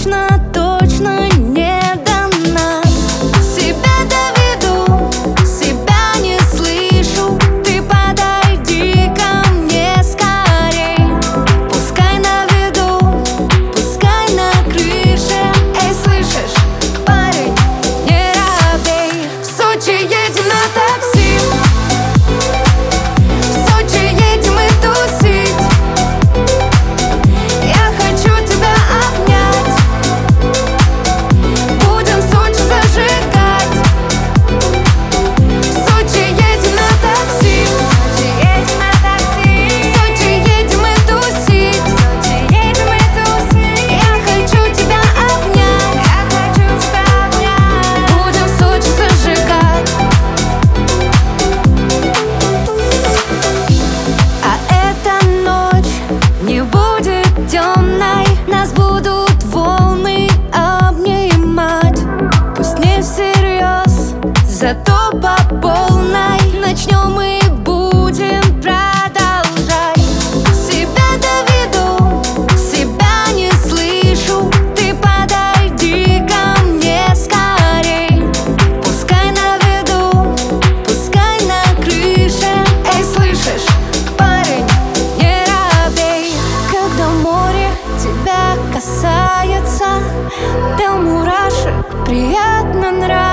точно, точно не дана. Себя доведу, себя не слышу. Ты подойди ко мне скорей. Пускай на виду, пускай на крыше. Эй, слышишь, парень, не робей. В Сочи едем на такси, в Сочи едем мы тусить. Я хочу тебя обнять, будем в Сочи зажигать. В Сочи едем на такси, в Сочи едем мы тусить. Я хочу тебя обнять, будем в Сочи зажигать. А эта ночь не будет темной, нас будут волны обнимать. Пусть не всерьез, зато по полной. Начнем мы будем продолжать. Себя доведу, себя не слышу. Ты подойди ко мне скорей. Пускай на виду, пускай на крыше. Эй, слышишь, парень, не робей. Когда море тебя касается, до мурашек приятно нравится.